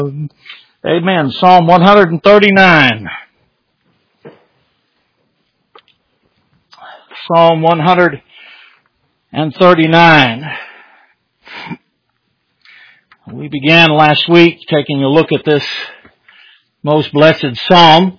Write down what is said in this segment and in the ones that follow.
Amen. Psalm 139. Psalm 139. We began last week taking a look at this most blessed psalm,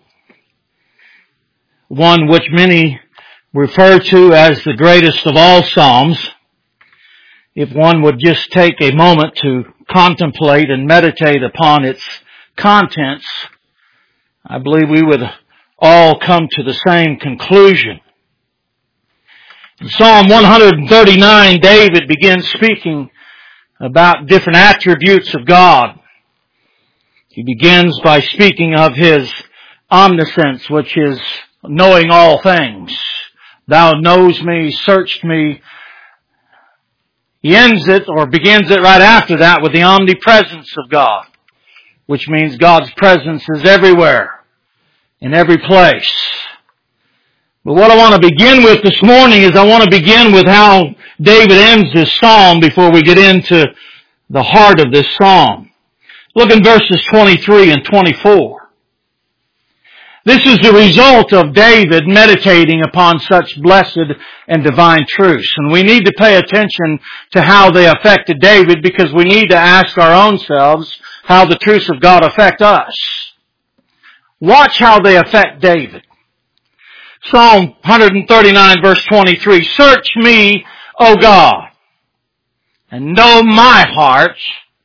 one which many refer to as the greatest of all psalms. If one would just take a moment to contemplate and meditate upon its contents, I believe we would all come to the same conclusion. In Psalm 139, David begins speaking about different attributes of God. He begins by speaking of His omniscience, which is knowing all things. Thou knows me, searched me. He ends it, or begins it right after that, with the omnipresence of God, which means God's presence is everywhere, in every place. But what I want to begin with this morning is I want to begin with how David ends this psalm before we get into the heart of this psalm. Look in verses 23 and 24. This is the result of David meditating upon such blessed and divine truths. And we need to pay attention to how they affected David, because we need to ask our own selves how the truths of God affect us. Watch how they affect David. Psalm 139 verse 23, Search me, O God, and know my heart.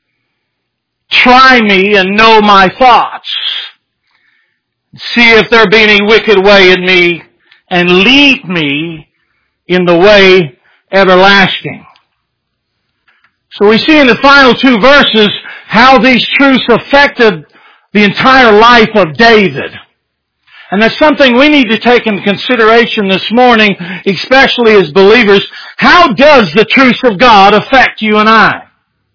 Try me and know my thoughts. See if there be any wicked way in me, and lead me in the way everlasting. So we see in the final two verses how these truths affected the entire life of David. And that's something we need to take into consideration this morning, especially as believers. How does the truth of God affect you and I?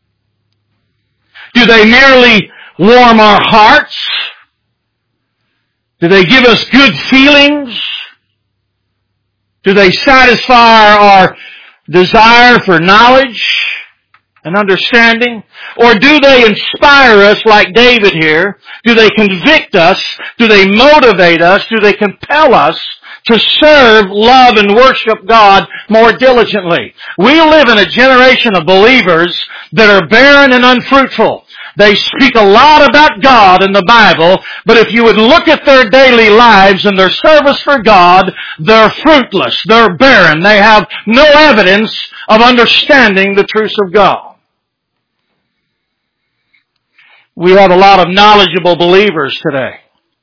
Do they merely warm our hearts? Do they give us good feelings? Do they satisfy our desire for knowledge and understanding? Or do they inspire us like David here? Do they convict us? Do they motivate us? Do they compel us to serve, love, and worship God more diligently? We live in a generation of believers that are barren and unfruitful. They speak a lot about God in the Bible, but if you would look at their daily lives and their service for God, they're fruitless, they're barren, they have no evidence of understanding the truths of God. We have a lot of knowledgeable believers today.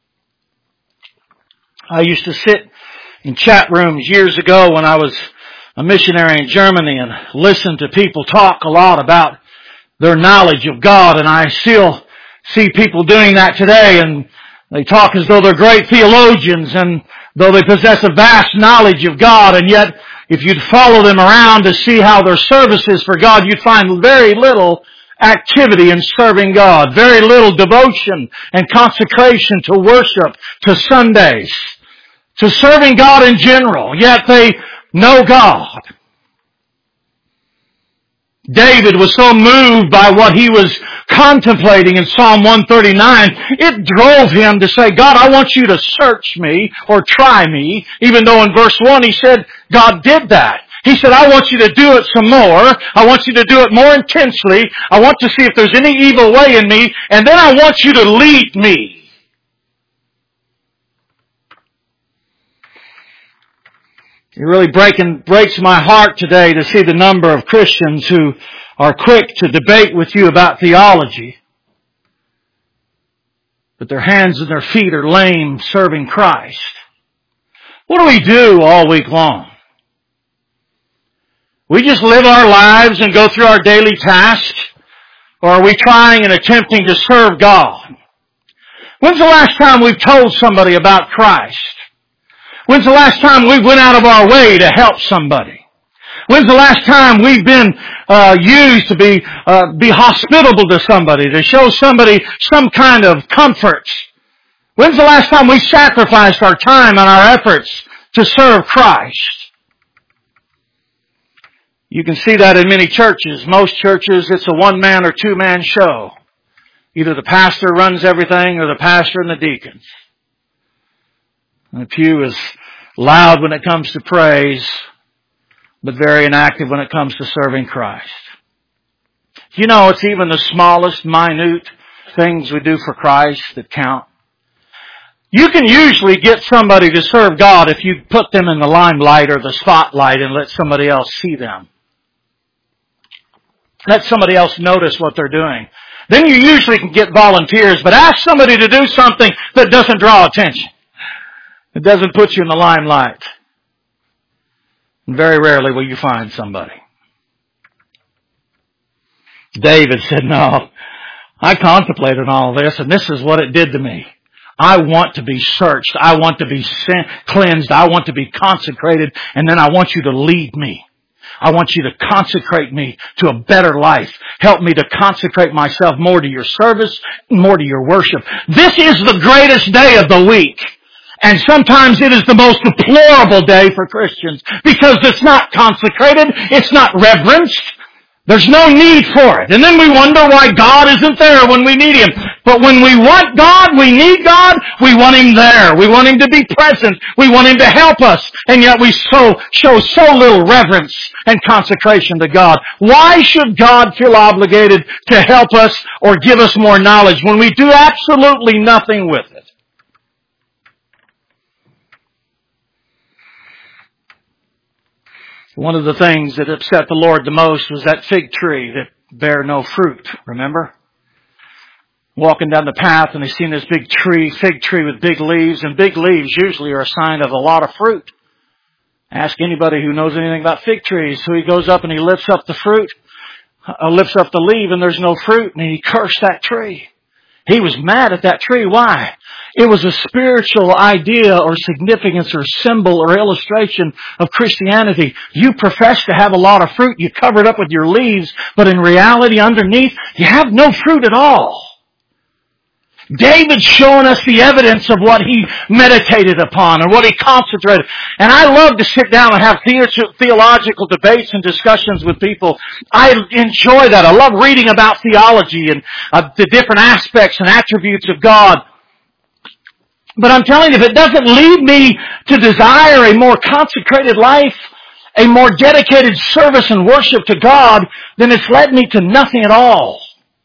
I used to sit in chat rooms years ago when I was a missionary in Germany and listen to people talk a lot about their knowledge of God, and I still see people doing that today, and they talk as though they're great theologians and though they possess a vast knowledge of God, and yet if you'd follow them around to see how their service is for God, you'd find very little activity in serving God, very little devotion and consecration to worship, to Sundays, to serving God in general, yet they know God. David was so moved by what he was contemplating in Psalm 139, it drove him to say, God, I want you to search me or try me, even though in verse 1 he said God did that. He said, I want you to do it some more. I want you to do it more intensely. I want to see if there's any evil way in me, and then I want you to lead me. It really breaks my heart today to see the number of Christians who are quick to debate with you about theology, but their hands and their feet are lame serving Christ. What do we do all week long? We just live our lives and go through our daily tasks, or are we trying and attempting to serve God? When's the last time we've told somebody about Christ? When's the last time we went out of our way to help somebody? When's the last time we've been used to be hospitable to somebody, to show somebody some kind of comfort? When's the last time we sacrificed our time and our efforts to serve Christ? You can see that in many churches. Most churches, it's a one-man or two-man show. Either the pastor runs everything or the pastor and the deacons. And the pew is loud when it comes to praise, but very inactive when it comes to serving Christ. You know, it's even the smallest, minute things we do for Christ that count. You can usually get somebody to serve God if you put them in the limelight or the spotlight and let somebody else see them. Let somebody else notice what they're doing. Then you usually can get volunteers, but ask somebody to do something that doesn't draw attention. It doesn't put you in the limelight. And very rarely will you find somebody. David said, no, I contemplated all this, and this is what it did to me. I want to be searched. I want to be cleansed. I want to be consecrated, and then I want you to lead me. I want you to consecrate me to a better life. Help me to consecrate myself more to your service, more to your worship. This is the greatest day of the week. And sometimes it is the most deplorable day for Christians because it's not consecrated, it's not reverenced. There's no need for it. And then we wonder why God isn't there when we need Him. But when we want God, we need God, we want Him there. We want Him to be present. We want Him to help us. And yet we show so little reverence and consecration to God. Why should God feel obligated to help us or give us more knowledge when we do absolutely nothing with it? One of the things that upset the Lord the most was that fig tree that bare no fruit. Remember? Walking down the path and they seen this big tree, fig tree with big leaves, and big leaves usually are a sign of a lot of fruit. Ask anybody who knows anything about fig trees. So he goes up and he lifts up the fruit, lifts up the leaf, and there's no fruit, and he cursed that tree. He was mad at that tree. Why? It was a spiritual idea or significance or symbol or illustration of Christianity. You profess to have a lot of fruit. You cover it up with your leaves. But in reality, underneath, you have no fruit at all. David's showing us the evidence of what he meditated upon and what he concentrated. And I love to sit down and have theological debates and discussions with people. I enjoy that. I love reading about theology and the different aspects and attributes of God. But I'm telling you, if it doesn't lead me to desire a more consecrated life, a more dedicated service and worship to God, then it's led me to nothing at all.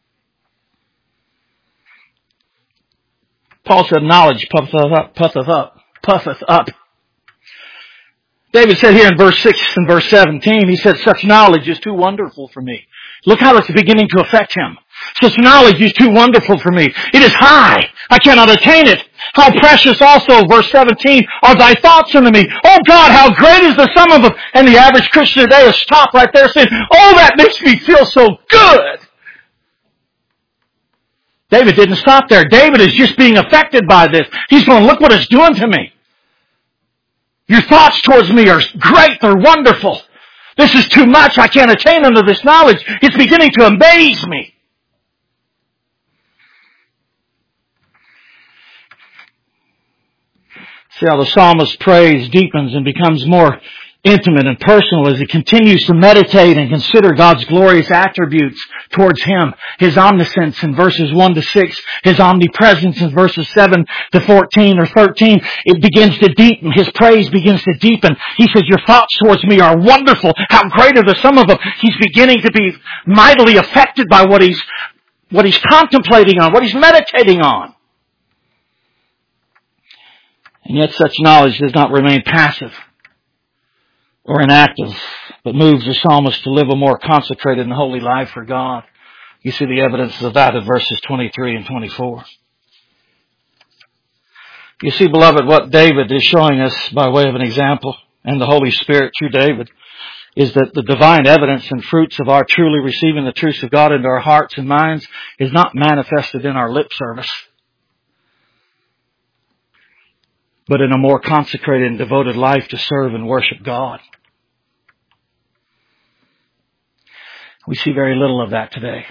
Paul said, knowledge puffeth up. David said here in verse 6 and verse 17, he said, such knowledge is too wonderful for me. Look how it's beginning to affect him. Such knowledge is too wonderful for me. It is high. I cannot attain it. How precious also, verse 17, are thy thoughts unto me. Oh God, how great is the sum of them. And the average Christian today has stopped right there saying, oh, that makes me feel so good. David didn't stop there. David is just being affected by this. He's going, look what it's doing to me. Your thoughts towards me are great. They're wonderful. This is too much. I can't attain unto this knowledge. It's beginning to amaze me. See how the psalmist's praise deepens and becomes more intimate and personal as he continues to meditate and consider God's glorious attributes towards him. His omniscience in verses 1 to 6, his omnipresence in verses 7 to 14 or 13. It begins to deepen. His praise begins to deepen. He says, your thoughts towards me are wonderful. How great are the sum of them. He's beginning to be mightily affected by what he's contemplating on, what he's meditating on. And yet such knowledge does not remain passive or inactive, but moves the psalmist to live a more consecrated and holy life for God. You see the evidence of that in verses 23 and 24. You see, beloved, what David is showing us by way of an example, and the Holy Spirit through David, is that the divine evidence and fruits of our truly receiving the truths of God into our hearts and minds is not manifested in our lip service, but in a more consecrated and devoted life to serve and worship God. We see very little of that today.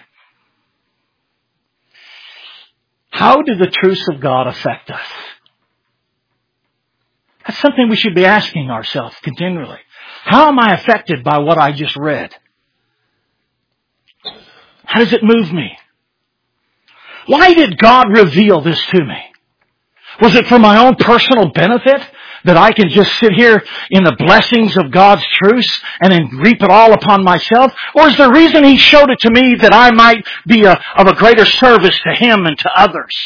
How do the truths of God affect us? That's something we should be asking ourselves continually. How am I affected by what I just read? How does it move me? Why did God reveal this to me? Was it for my own personal benefit? That I can just sit here in the blessings of God's truths and then reap it all upon myself? Or is the reason He showed it to me that I might be of a greater service to Him and to others?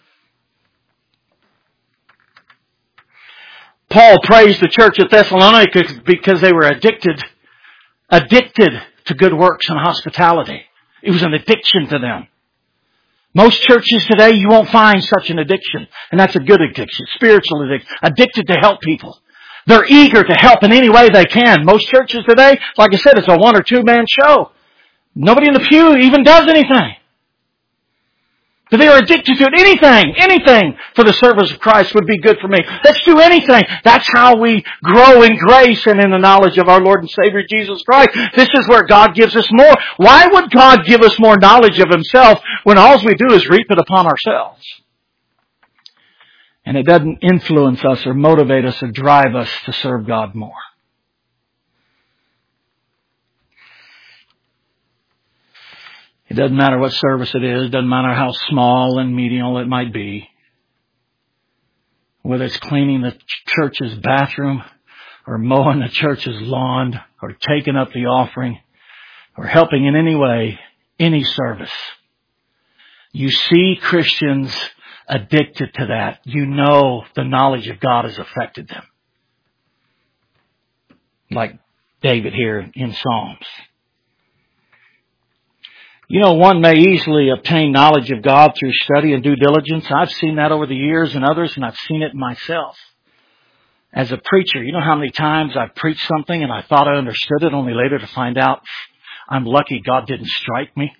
Paul praised the church at Thessalonica because they were addicted to good works and hospitality. It was an addiction to them. Most churches today, you won't find such an addiction. And that's a good addiction, spiritual addiction, addicted to help people. They're eager to help in any way they can. Most churches today, like I said, it's a 1 or 2 man show. Nobody in the pew even does anything. But they are addicted to it. Anything for the service of Christ would be good for me. Let's do anything. That's how we grow in grace and in the knowledge of our Lord and Savior Jesus Christ. This is where God gives us more. Why would God give us more knowledge of Himself when all we do is reap it upon ourselves? And it doesn't influence us or motivate us or drive us to serve God more. It doesn't matter what service it is. It doesn't matter how small and menial it might be. Whether it's cleaning the church's bathroom or mowing the church's lawn or taking up the offering or helping in any way, any service. You see Christians addicted to that. You know the knowledge of God has affected them. Like David here in Psalms. You know, one may easily obtain knowledge of God through study and due diligence. I've seen that over the years in others, and I've seen it myself. As a preacher, you know how many times I've preached something and I thought I understood it, only later to find out I'm lucky God didn't strike me?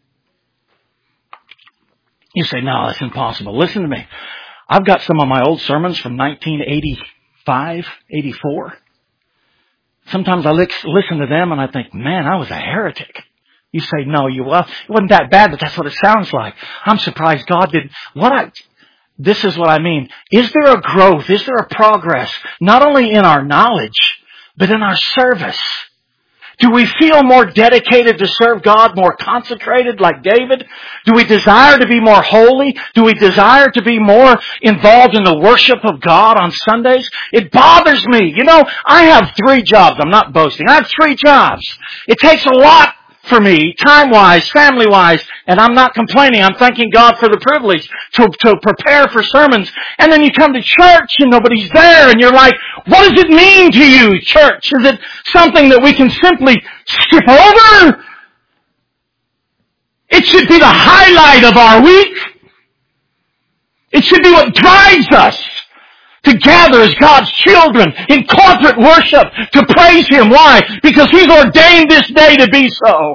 You say, no, that's impossible. Listen to me. I've got some of my old sermons from 1985, 84. Sometimes I listen to them and I think, man, I was a heretic. You say, no, it wasn't that bad, but that's what it sounds like. I'm surprised God didn't. This is what I mean. Is there a growth? Is there a progress? Not only in our knowledge, but in our service. Do we feel more dedicated to serve God, more consecrated like David? Do we desire to be more holy? Do we desire to be more involved in the worship of God on Sundays? It bothers me. You know, I have 3 jobs. I'm not boasting. I have 3 jobs. It takes a lot for me, time-wise, family-wise, and I'm not complaining. I'm thanking God for the privilege to prepare for sermons. And then you come to church and nobody's there, and you're like, what does it mean to you, church? Is it something that we can simply skip over? It should be the highlight of our week. It should be what drives us to gather as God's children in corporate worship to praise Him. Why? Because He's ordained this day to be so.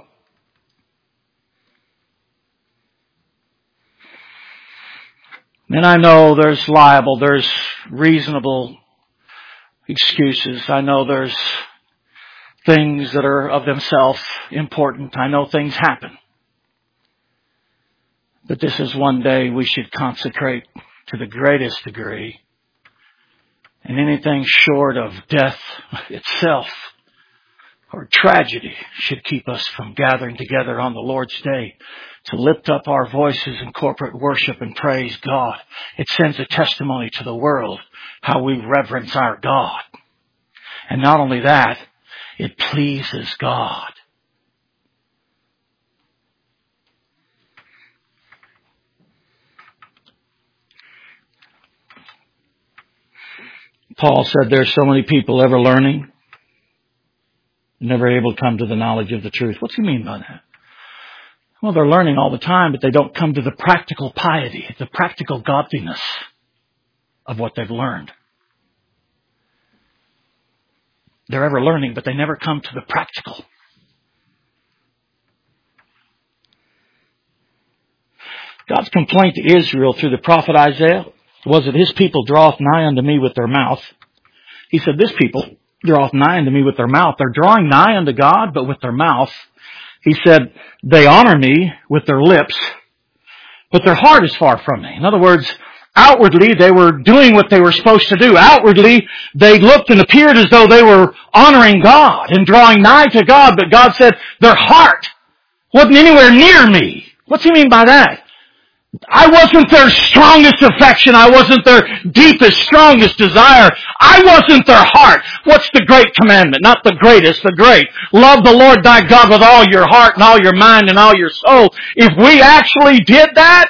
And I know there's reasonable excuses. I know there's things that are of themselves important. I know things happen. But this is one day we should consecrate to the greatest degree. And anything short of death itself or tragedy should keep us from gathering together on the Lord's Day to lift up our voices in corporate worship and praise God. It sends a testimony to the world how we reverence our God. And not only that, it pleases God. Paul said there's so many people ever learning, never able to come to the knowledge of the truth. What's he mean by that? Well, they're learning all the time, but they don't come to the practical piety, the practical godliness of what they've learned. They're ever learning, but they never come to the practical. God's complaint to Israel through the prophet Isaiah was that His people draweth nigh unto me with their mouth. He said, this people draweth nigh unto me with their mouth. They're drawing nigh unto God, but with their mouth. He said, they honor me with their lips, but their heart is far from me. In other words, outwardly they were doing what they were supposed to do. Outwardly they looked and appeared as though they were honoring God and drawing nigh to God, but God said their heart wasn't anywhere near me. What's He mean by that? I wasn't their strongest affection. I wasn't their deepest, strongest desire. I wasn't their heart. What's the great commandment? Not the greatest, the great. Love the Lord thy God with all your heart and all your mind and all your soul. If we actually did that,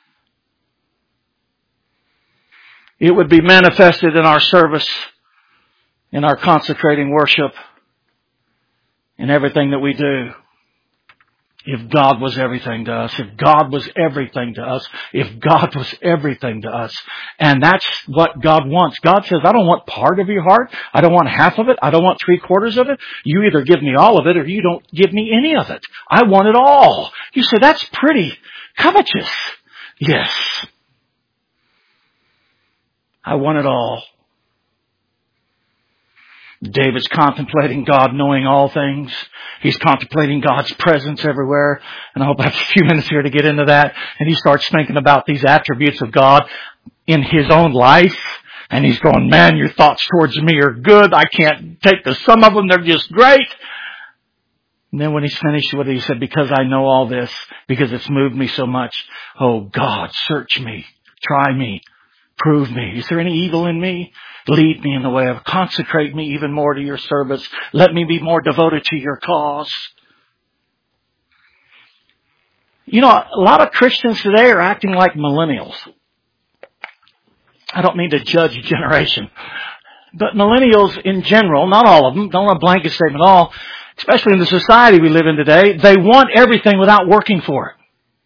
it would be manifested in our service, in our consecrating worship, in everything that we do. If God was everything to us, if God was everything to us, if God was everything to us. And that's what God wants. God says, I don't want part of your heart. I don't want half of it. I don't want 3/4 of it. You either give me all of it or you don't give me any of it. I want it all. You say, that's pretty covetous. Yes. I want it all. David's contemplating God knowing all things. He's contemplating God's presence everywhere. And I hope I have a few minutes here to get into that. And he starts thinking about these attributes of God in his own life. And he's going, man, your thoughts towards me are good. I can't take the sum of them. They're just great. And then when he's finished with it, he said, because I know all this, because it's moved me so much. Oh God, search me, try me, prove me. Is there any evil in me? Lead me in the way of, consecrate me even more to your service. Let me be more devoted to your cause. You know, a lot of Christians today are acting like millennials. I don't mean to judge a generation, but millennials in general, not all of them, don't want a blanket statement at all, especially in the society we live in today, they want everything without working for it.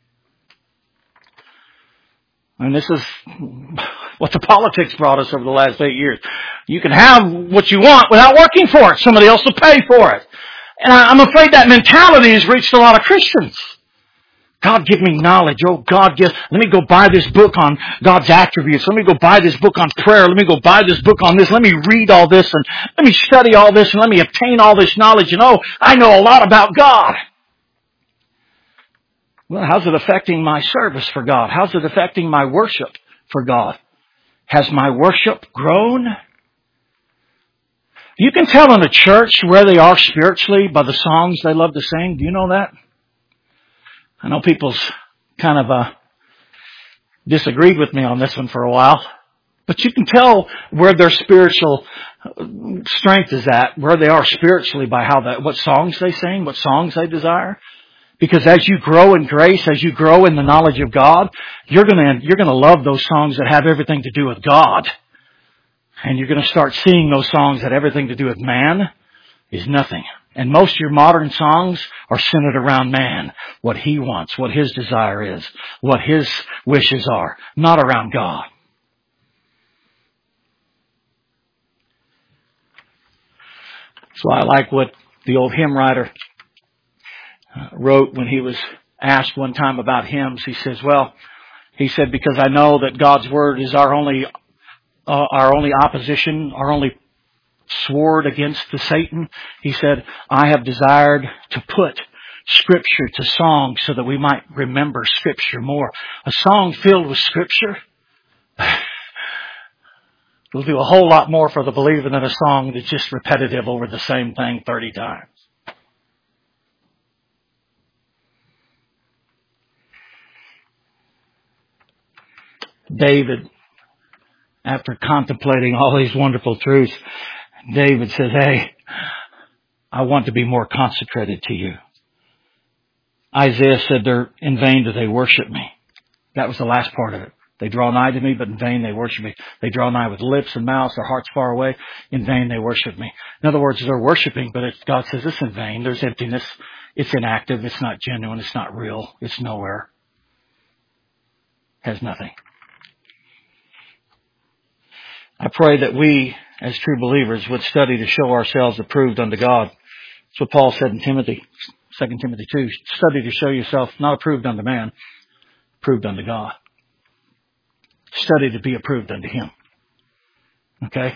And this is what the politics brought us over the last 8 years. You can have what you want without working for it. Somebody else will pay for it. And I'm afraid that mentality has reached a lot of Christians. God, give me knowledge. Oh, God, let me go buy this book on God's attributes. Let me go buy this book on prayer. Let me go buy this book on this. Let me read all this and let me study all this and let me obtain all this knowledge. And oh, I know a lot about God. Well, how's it affecting my service for God? How's it affecting my worship for God? Has my worship grown? You can tell in a church where they are spiritually by the songs they love to sing. Do you know that? I know people's kind of disagreed with me on this one for a while. But you can tell where their spiritual strength is at, where they are spiritually by what songs they sing, what songs they desire. Because as you grow in grace, as you grow in the knowledge of God, you're gonna love those songs that have everything to do with God. And you're gonna start seeing those songs that have everything to do with man is nothing. And most of your modern songs are centered around man, what he wants, what his desire is, what his wishes are, not around God. So I like what the old hymn writer wrote when he was asked one time about hymns. He says, because I know that God's Word is our only opposition, our only sword against the Satan. He said, I have desired to put Scripture to song so that we might remember Scripture more. A song filled with Scripture will do a whole lot more for the believer than a song that's just repetitive over the same thing 30 times. David, after contemplating all these wonderful truths, David says, hey, I want to be more consecrated to you. Isaiah said, they're in vain do they worship me. That was the last part of it. They draw nigh to me, but in vain they worship me. They draw nigh with lips and mouths, their hearts far away. In vain they worship me. In other words, they're worshiping, but God says it's in vain. There's emptiness. It's inactive. It's not genuine. It's not real. It's nowhere. Has nothing. I pray that we, as true believers, would study to show ourselves approved unto God. That's what Paul said in Timothy, 2 Timothy 2. Study to show yourself not approved unto man, approved unto God. Study to be approved unto Him. Okay?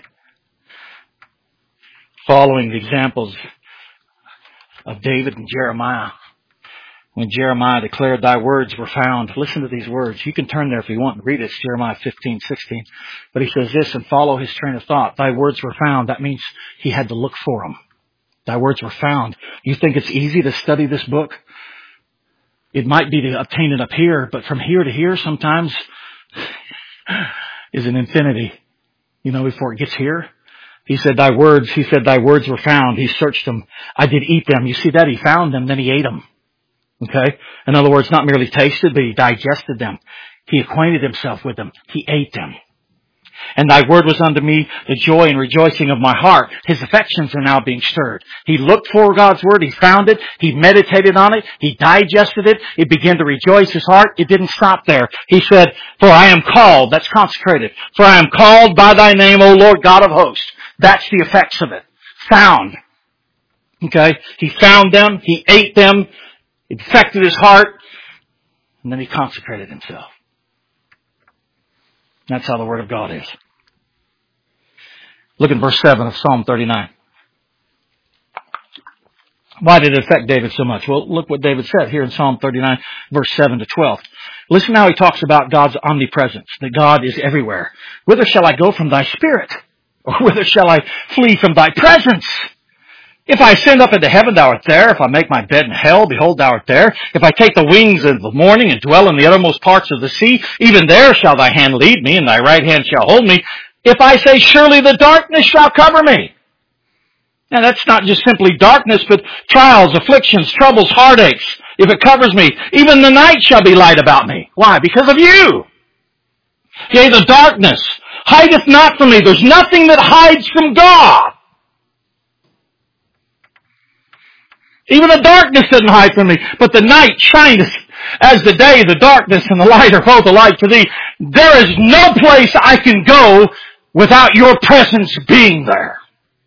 Following the examples of David and Jeremiah. When Jeremiah declared, thy words were found. Listen to these words. You can turn there if you want and read it. It's Jeremiah 15:16. But he says this and follow his train of thought. Thy words were found. That means he had to look for them. Thy words were found. You think it's easy to study this book? It might be to obtain it up here, but from here to here sometimes is an infinity. You know, before it gets here. He said, thy words were found. He searched them. I did eat them. You see that? He found them, then he ate them. Okay? In other words, not merely tasted, but he digested them. He acquainted himself with them. He ate them. And thy word was unto me the joy and rejoicing of my heart. His affections are now being stirred. He looked for God's word. He found it. He meditated on it. He digested it. It began to rejoice his heart. It didn't stop there. He said, for I am called. That's consecrated. For I am called by thy name, O Lord God of hosts. That's the effects of it. Found. Okay? He found them. He ate them. It affected his heart. And then he consecrated himself. That's how the Word of God is. Look at verse 7 of Psalm 39. Why did it affect David so much? Well, look what David said here in Psalm 39, verse 7 to 12. Listen how he talks about God's omnipresence, that God is everywhere. Whither shall I go from thy spirit? Or whither shall I flee from thy presence? If I ascend up into heaven, thou art there. If I make my bed in hell, behold, thou art there. If I take the wings of the morning and dwell in the uttermost parts of the sea, even there shall thy hand lead me, and thy right hand shall hold me. If I say, surely the darkness shall cover me. Now that's not just simply darkness, but trials, afflictions, troubles, heartaches. If it covers me, even the night shall be light about me. Why? Because of you. Yea, the darkness hideth not from me. There's nothing that hides from God. Even the darkness doesn't hide from me, but the night shineth as the day. The darkness and the light are both alike to thee. There is no place I can go without your presence being there.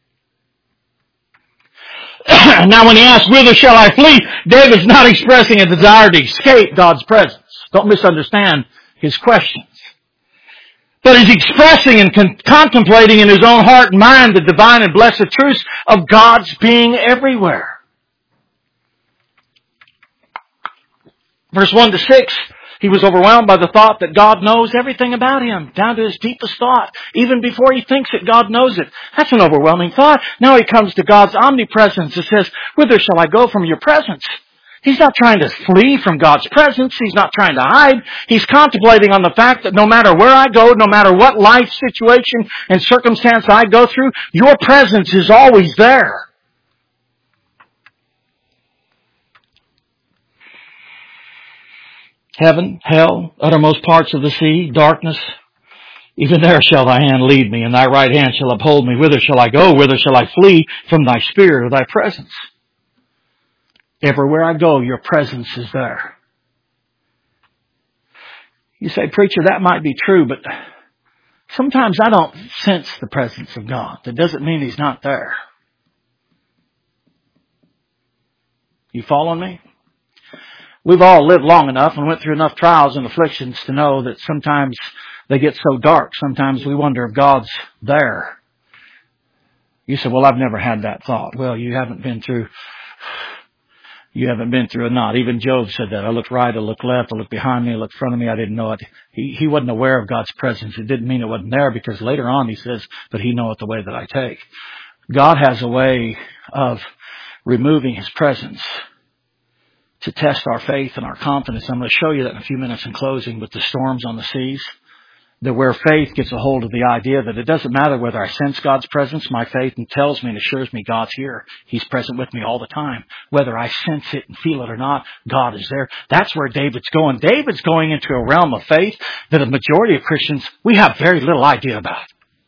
Now when he asks, whither shall I flee? David's not expressing a desire to escape God's presence. Don't misunderstand his questions. But he's expressing and contemplating in his own heart and mind the divine and blessed truths of God's being everywhere. Verse 1 to 6, he was overwhelmed by the thought that God knows everything about him, down to his deepest thought. Even before he thinks it, God knows it. That's an overwhelming thought. Now he comes to God's omnipresence. It says, whither shall I go from your presence? He's not trying to flee from God's presence. He's not trying to hide. He's contemplating on the fact that no matter where I go, no matter what life situation and circumstance I go through, your presence is always there. Heaven, hell, uttermost parts of the sea, darkness, even there shall thy hand lead me, and thy right hand shall uphold me. Whither shall I go? Whither shall I flee from thy spirit or thy presence? Everywhere I go, your presence is there. You say, preacher, that might be true, but sometimes I don't sense the presence of God. That doesn't mean he's not there. You following me? We've all lived long enough and went through enough trials and afflictions to know that sometimes they get so dark. Sometimes we wonder if God's there. You say, well, I've never had that thought. Well, you haven't been through a knot. Even Job said that. I looked right, I looked left, I looked behind me, I looked in front of me, I didn't know it. He wasn't aware of God's presence. It didn't mean it wasn't there, because later on he says, but he knoweth the way that I take. God has a way of removing his presence to test our faith and our confidence. I'm going to show you that in a few minutes in closing with the storms on the seas. That where faith gets a hold of the idea that it doesn't matter whether I sense God's presence, my faith tells me and assures me God's here. He's present with me all the time. Whether I sense it and feel it or not, God is there. That's where David's going. David's going into a realm of faith that a majority of Christians, we have very little idea about.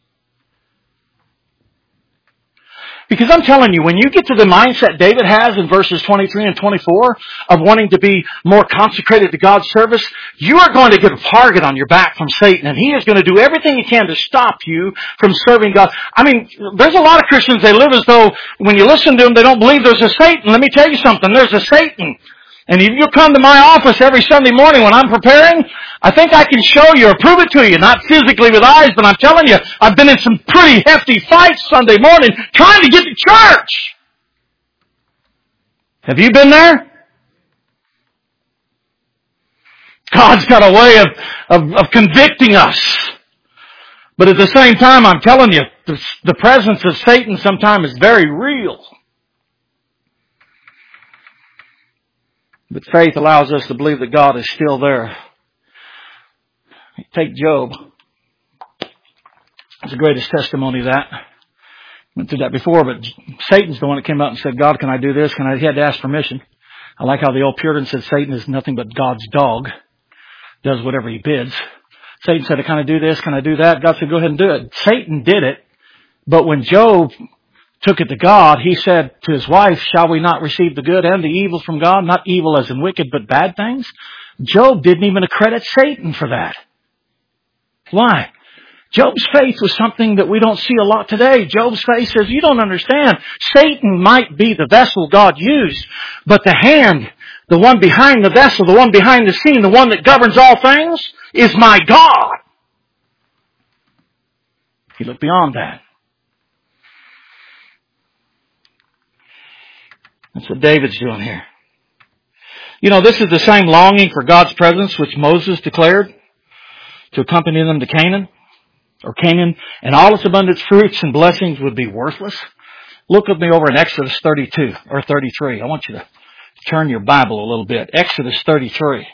Because I'm telling you, when you get to the mindset David has in verses 23 and 24 of wanting to be more consecrated to God's service, you are going to get a target on your back from Satan, and he is going to do everything he can to stop you from serving God. I mean, there's a lot of Christians, they live as though when you listen to them, they don't believe there's a Satan. Let me tell you something, there's a Satan. And if you come to my office every Sunday morning when I'm preparing, I think I can show you or prove it to you. Not physically with eyes, but I'm telling you, I've been in some pretty hefty fights Sunday morning trying to get to church. Have you been there? God's got a way of convicting us. But at the same time, I'm telling you, the presence of Satan sometimes is very real. But faith allows us to believe that God is still there. Take Job. It's the greatest testimony of that. Went through that before, but Satan's the one that came out and said, God, can I do this? He had to ask permission. I like how the old Puritan said Satan is nothing but God's dog. Does whatever he bids. Satan said, can I do this? Can I do that? God said, go ahead and do it. Satan did it. But when Job took it to God, he said to his wife, shall we not receive the good and the evil from God? Not evil as in wicked, but bad things. Job didn't even accredit Satan for that. Why? Job's faith was something that we don't see a lot today. Job's faith says, you don't understand. Satan might be the vessel God used, but the hand, the one behind the vessel, the one behind the scene, the one that governs all things, is my God. He looked beyond that. That's what David's doing here. You know, this is the same longing for God's presence which Moses declared to accompany them to Canaan, or Canaan, and all its abundant fruits and blessings would be worthless. Look with me over in Exodus 32 or 33. I want you to turn your Bible a little bit. Exodus 33.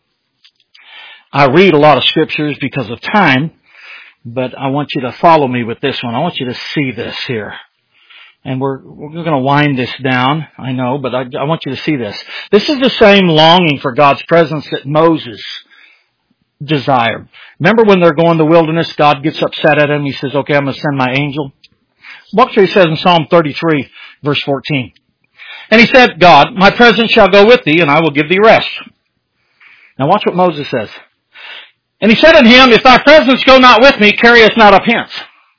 I read a lot of scriptures because of time, but I want you to follow me with this one. I want you to see this here. And we're going to wind this down, I know, but I want you to see this. This is the same longing for God's presence that Moses desired. Remember when they're going to the wilderness, God gets upset at him. He says, okay, I'm going to send my angel. Watch what he says in Psalm 33, verse 14. And he said, God, my presence shall go with thee, and I will give thee rest. Now watch what Moses says. And he said unto him, if thy presence go not with me, carry us not up hence.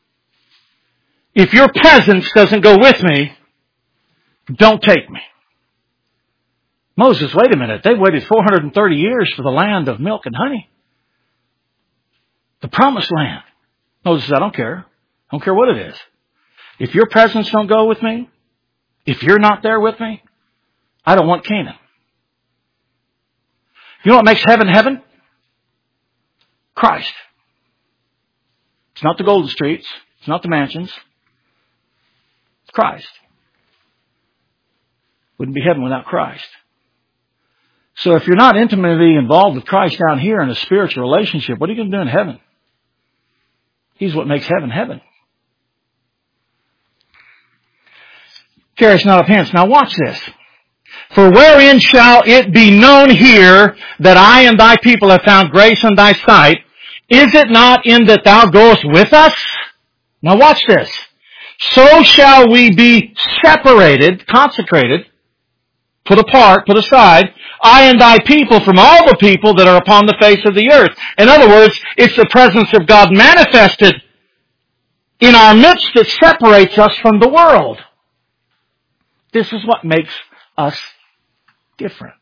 If your presence doesn't go with me, don't take me. Moses, wait a minute. They waited 430 years for the land of milk and honey. The promised land. Moses said, I don't care. I don't care what it is. If your presence don't go with me, if you're not there with me, I don't want Canaan. You know what makes heaven heaven? Christ. It's not the golden streets. It's not the mansions. It's Christ. Wouldn't be heaven without Christ. So if you're not intimately involved with Christ down here in a spiritual relationship, what are you going to do in heaven? He's what makes heaven heaven. Carry us not up hence. Now watch this. For wherein shall it be known here that I and thy people have found grace in thy sight? Is it not in that thou goest with us? Now watch this. So shall we be separated, consecrated, put apart, put aside, I and thy people from all the people that are upon the face of the earth. In other words, it's the presence of God manifested in our midst that separates us from the world. This is what makes us different.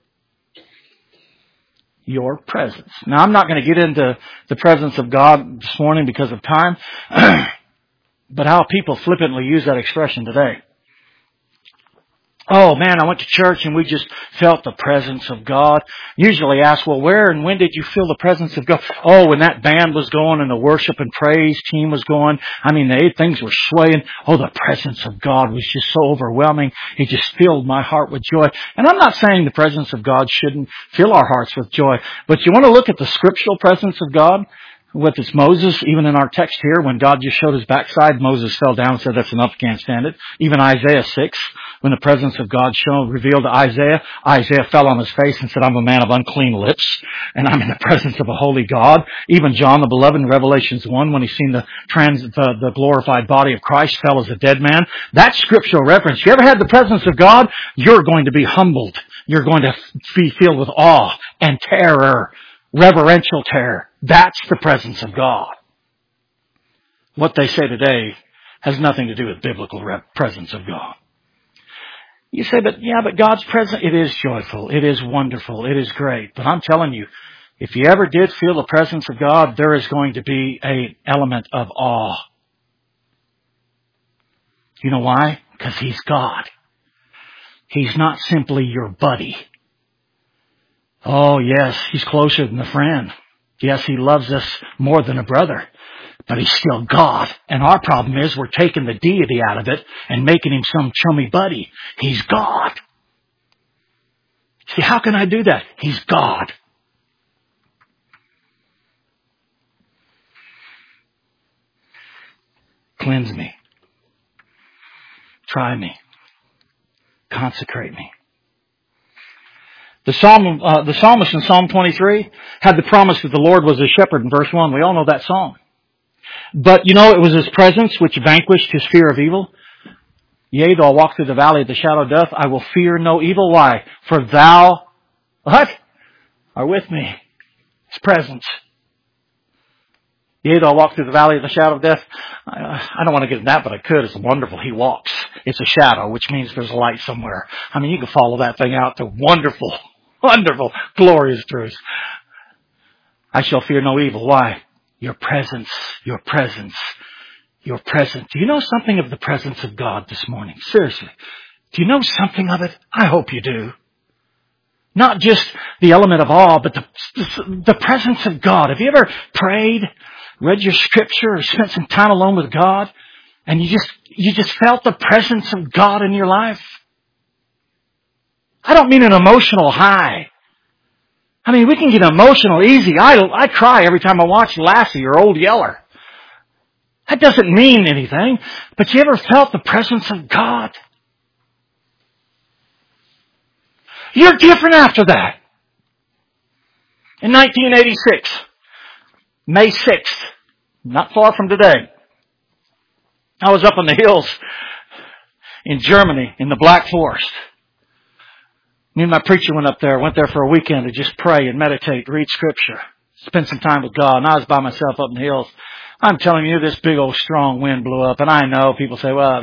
Your presence. Now, I'm not going to get into the presence of God this morning because of time, but how people flippantly use that expression today. Oh man, I went to church and we just felt the presence of God. Usually ask, well, where and when did you feel the presence of God? Oh, when that band was going and the worship and praise team was going. I mean, things were swaying. Oh, the presence of God was just so overwhelming. It just filled my heart with joy. And I'm not saying the presence of God shouldn't fill our hearts with joy, but you want to look at the scriptural presence of God? With it's Moses, even in our text here, when God just showed his backside, Moses fell down and said, that's enough, can't stand it. Even Isaiah 6, when the presence of God revealed to Isaiah, Isaiah fell on his face and said, I'm a man of unclean lips, and I'm in the presence of a holy God. Even John the Beloved in Revelations 1, when he seen the glorified body of Christ, fell as a dead man. That scriptural reference, you ever had the presence of God? You're going to be humbled. You're going to be filled with awe and terror. Reverential terror. That's the presence of God. What they say today has nothing to do with biblical presence of God. You say, but God's presence, it is joyful, it is wonderful, it is great. But I'm telling you, if you ever did feel the presence of God, there is going to be an element of awe. You know why? Because He's God. He's not simply your buddy. Oh, yes, He's closer than a friend. Yes, He loves us more than a brother. But He's still God. And our problem is we're taking the deity out of it and making Him some chummy buddy. He's God. See, how can I do that? He's God. Cleanse me. Try me. Consecrate me. The psalmist in Psalm 23 had the promise that the Lord was his shepherd in verse 1. We all know that song. But it was his presence which vanquished his fear of evil. Yea, though I walk through the valley of the shadow of death, I will fear no evil. Why? For thou, what? Are with me. His presence. Yea, though I walk through the valley of the shadow of death. I don't want to get into that, but I could. It's wonderful. He walks. It's a shadow, which means there's a light somewhere. I mean, you can follow that thing out to wonderful, wonderful, glorious truths. I shall fear no evil. Why? Your presence, your presence, your presence. Do you know something of the presence of God this morning? Seriously. Do you know something of it? I hope you do. Not just the element of awe, but the presence of God. Have you ever prayed, read your scripture, or spent some time alone with God, and you just felt the presence of God in your life? I don't mean an emotional high. I mean, we can get emotional easy. I cry every time I watch Lassie or Old Yeller. That doesn't mean anything. But you ever felt the presence of God? You're different after that. In 1986, May 6th, not far from today, I was up in the hills in Germany in the Black Forest. Me and my preacher went there for a weekend to just pray and meditate, read scripture, spend some time with God. And I was by myself up in the hills. I'm telling you, this big old strong wind blew up. And I know people say, well,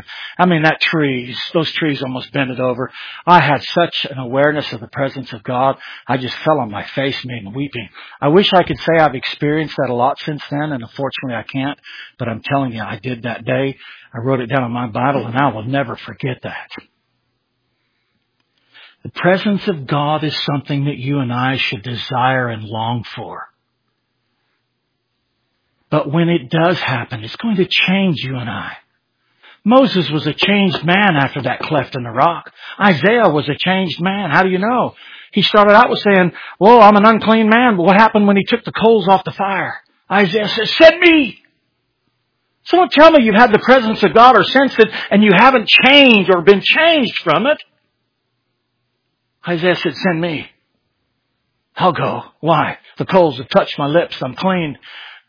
those trees almost bent it over. I had such an awareness of the presence of God. I just fell on my face, man, weeping. I wish I could say I've experienced that a lot since then. And unfortunately I can't. But I'm telling you, I did that day. I wrote it down in my Bible and I will never forget that. The presence of God is something that you and I should desire and long for. But when it does happen, it's going to change you and I. Moses was a changed man after that cleft in the rock. Isaiah was a changed man. How do you know? He started out with saying, well, I'm an unclean man. But what happened when he took the coals off the fire? Isaiah says, send me. So don't tell me you've had the presence of God or sensed it and you haven't changed or been changed from it. Isaiah said, send me. I'll go. Why? The coals have touched my lips. I'm clean.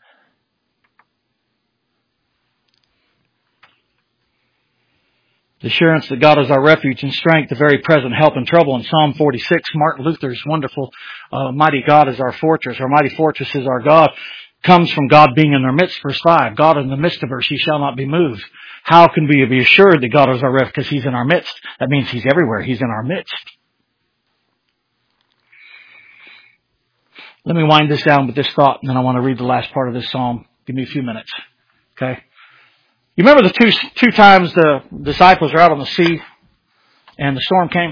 The assurance that God is our refuge and strength, the very present help in trouble. In Psalm 46, Martin Luther's wonderful, mighty God is our fortress. Our mighty fortress is our God. Comes from God being in our midst. Verse 5, God in the midst of us, he shall not be moved. How can we be assured that God is our refuge? Because he's in our midst. That means he's everywhere. He's in our midst. Let me wind this down with this thought, and then I want to read the last part of this psalm. Give me a few minutes. Okay? You remember the two times the disciples were out on the sea and the storm came?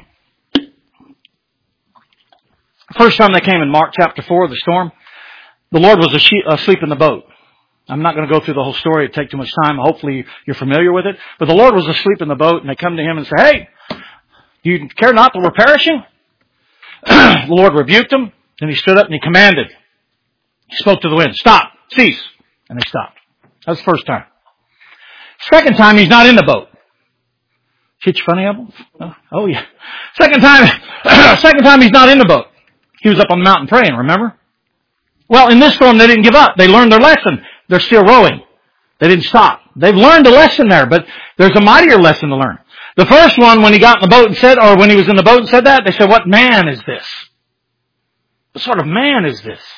First time they came in Mark chapter 4, the storm, the Lord was asleep in the boat. I'm not going to go through the whole story. It'd take too much time. Hopefully you're familiar with it. But the Lord was asleep in the boat, and they come to him and say, hey, do you care not that we're perishing? The Lord rebuked them. Then he stood up and he commanded. He spoke to the wind, stop, cease. And they stopped. That was the first time. Second time, he's not in the boat. Hit you funny, Abel? Oh, yeah. Second time he's not in the boat. He was up on the mountain praying, remember? Well, in this storm, they didn't give up. They learned their lesson. They're still rowing. They didn't stop. They've learned a lesson there, but there's a mightier lesson to learn. The first one, when he got in the boat and said, or when he was in the boat and said that, they said, what man is this? What sort of man is this?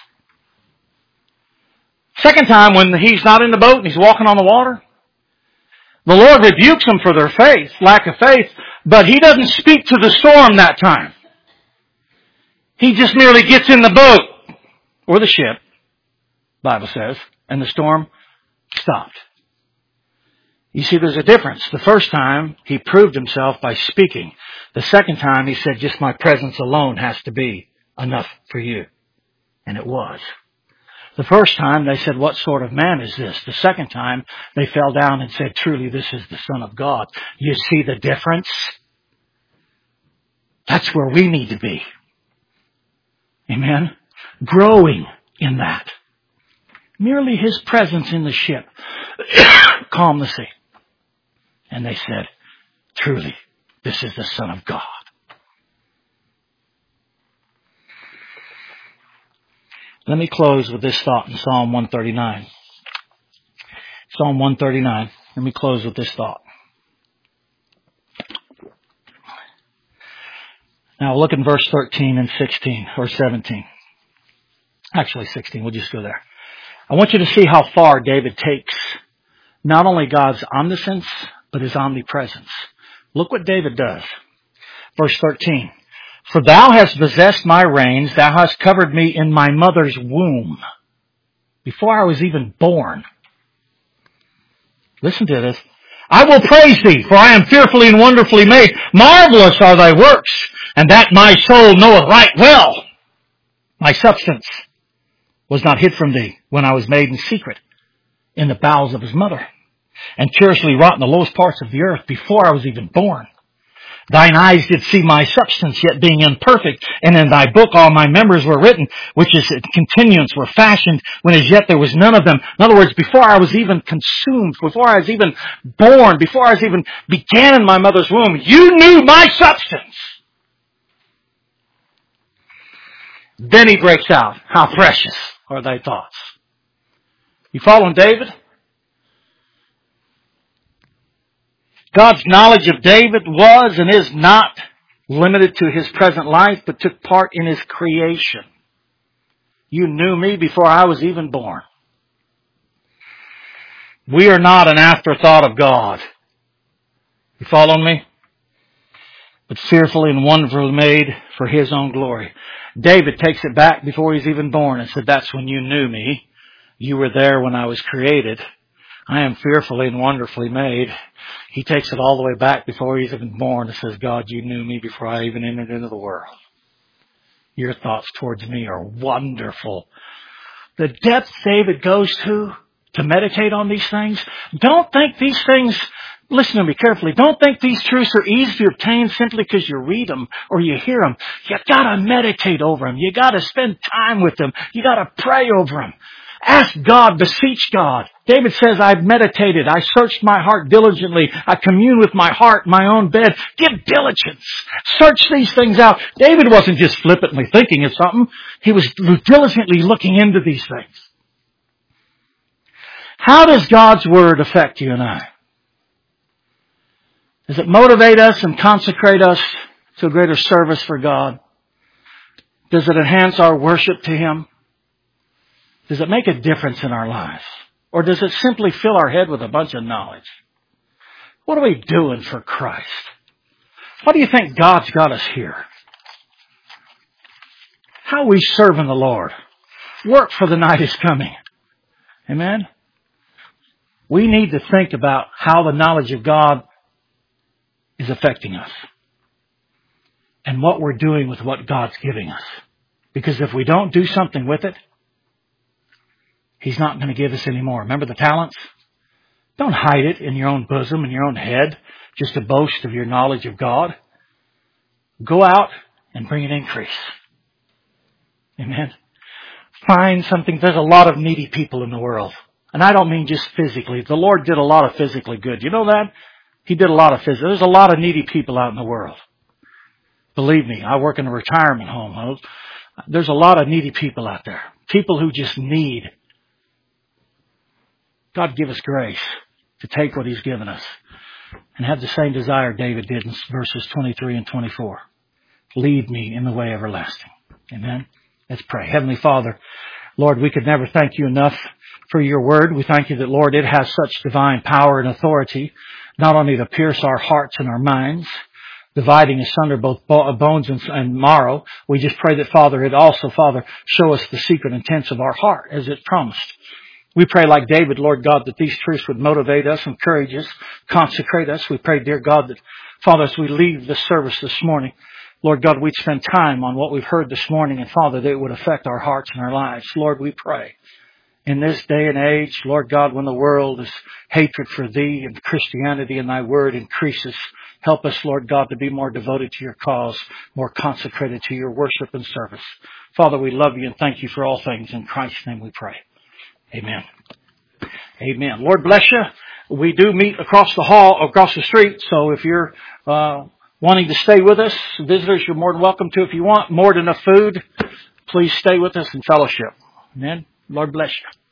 Second time, when he's not in the boat and he's walking on the water, the Lord rebukes them for their faith, lack of faith, but he doesn't speak to the storm that time. He just merely gets in the boat, or the ship, the Bible says, and the storm stopped. You see, there's a difference. The first time, he proved himself by speaking. The second time, he said, just my presence alone has to be enough for you. And it was. The first time they said, what sort of man is this? The second time they fell down and said, truly this is the Son of God. You see the difference? That's where we need to be. Amen? Growing in that. Merely His presence in the ship calmed the sea. And they said, truly, this is the Son of God. Let me close with this thought in Psalm 139. Psalm 139. Let me close with this thought. Now look in verse 13 and 16 or 17. Actually 16. We'll just go there. I want you to see how far David takes not only God's omniscience, but His omnipresence. Look what David does. Verse 13. For thou hast possessed my reins, thou hast covered me in my mother's womb, before I was even born. Listen to this. I will praise thee, for I am fearfully and wonderfully made. Marvelous are thy works, and that my soul knoweth right well. My substance was not hid from thee when I was made in secret in the bowels of his mother, and curiously wrought in the lowest parts of the earth before I was even born. Thine eyes did see my substance, yet being imperfect, and in thy book all my members were written, which is continuance were fashioned, when as yet there was none of them. In other words, before I was even consumed, before I was even born, before I was even began in my mother's womb, you knew my substance. Then he breaks out, how precious are thy thoughts. You following David? God's knowledge of David was and is not limited to his present life, but took part in his creation. You knew me before I was even born. We are not an afterthought of God. You following me? But fearfully and wonderfully made for His own glory. David takes it back before he's even born and said, that's when you knew me. You were there when I was created. I am fearfully and wonderfully made. He takes it all the way back before he's even born and says, God, you knew me before I even entered into the world. Your thoughts towards me are wonderful. The depth David goes to meditate on these things. Don't think these things, listen to me carefully, don't think these truths are easy to obtain simply because you read them or you hear them. You gotta meditate over them. You gotta spend time with them. You gotta pray over them. Ask God, beseech God. David says, I've meditated. I searched my heart diligently. I commune with my heart in my own bed. Give diligence. Search these things out. David wasn't just flippantly thinking of something. He was diligently looking into these things. How does God's Word affect you and I? Does it motivate us and consecrate us to a greater service for God? Does it enhance our worship to Him? Does it make a difference in our lives? Or does it simply fill our head with a bunch of knowledge? What are we doing for Christ? Why do you think God's got us here? How are we serving the Lord? Work, for the night is coming. Amen? We need to think about how the knowledge of God is affecting us. And what we're doing with what God's giving us. Because if we don't do something with it, He's not going to give us any more. Remember the talents? Don't hide it in your own bosom, in your own head, just to boast of your knowledge of God. Go out and bring an increase. Amen. Find something. There's a lot of needy people in the world. And I don't mean just physically. The Lord did a lot of physically good. You know that? He did a lot of physical. There's a lot of needy people out in the world. Believe me, I work in a retirement home. There's a lot of needy people out there. People who just need. God give us grace to take what He's given us and have the same desire David did in verses 23 and 24. Lead me in the way everlasting. Amen. Let's pray. Heavenly Father, Lord, we could never thank You enough for Your Word. We thank You that, Lord, it has such divine power and authority, not only to pierce our hearts and our minds, dividing asunder both bones and marrow. We just pray that, Father, it also, Father, show us the secret intents of our heart as it promised. We pray like David, Lord God, that these truths would motivate us, encourage us, consecrate us. We pray, dear God, that, Father, as we leave this service this morning, Lord God, we'd spend time on what we've heard this morning, and Father, that it would affect our hearts and our lives. Lord, we pray. In this day and age, Lord God, when the world is hatred for Thee and Christianity and Thy Word increases Help us, Lord God, to be more devoted to your cause, more consecrated to your worship and service. Father, we love you and thank you for all things. In Christ's name we pray. Amen. Amen. Lord bless you. We do meet across the hall, across the street, so if you're wanting to stay with us, visitors, you're more than welcome to. If you want more than enough food, please stay with us in fellowship. Amen. Lord bless you.